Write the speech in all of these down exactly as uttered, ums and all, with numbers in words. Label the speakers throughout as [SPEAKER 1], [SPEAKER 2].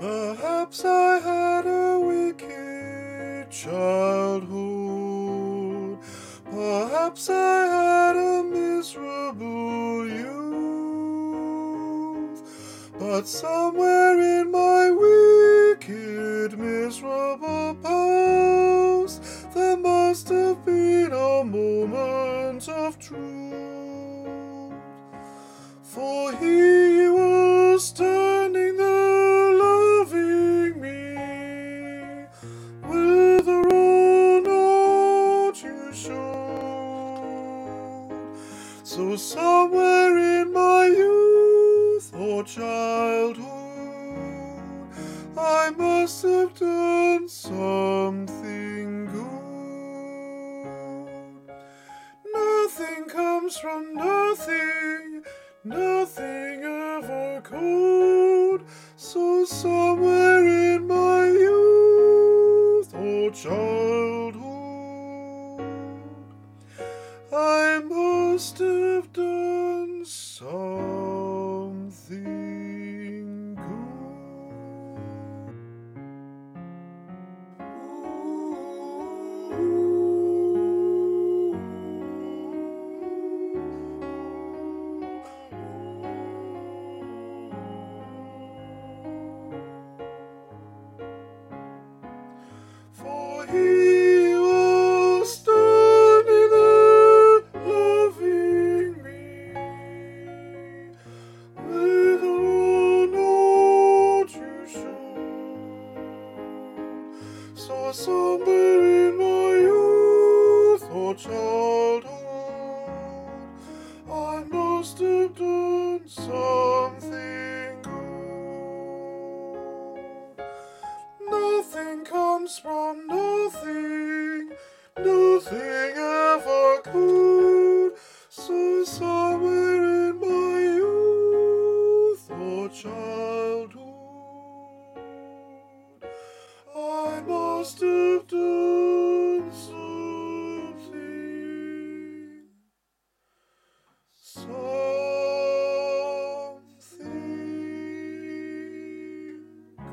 [SPEAKER 1] Perhaps I had a wicked childhood. Perhaps I had a miserable youth. But somewhere in my wicked, miserable past, there must have been a moment of truth. For he was turning the loving me, whether or not you showed. So somewhere in my youth or childhood, I must have done something good. Nothing comes from nothing, nothing ever could. So somewhere in my youth or childhood, I must have done something good. For he was standing there loving me, whether or not you should. So somewhere in my youth or childhood, I must have done something good. Nothing comes from nothing, nothing ever could. So somewhere in my youth or childhood, I must have done something, something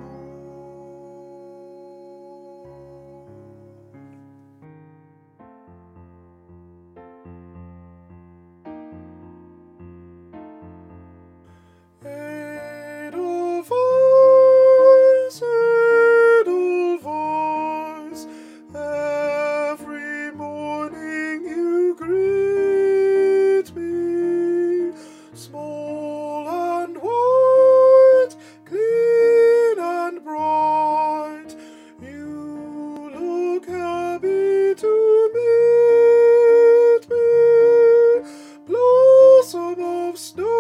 [SPEAKER 1] Edelweiss, Edelweiss, every morning you greet me, small and white, clean and bright, you look happy to meet me, blossom of snow.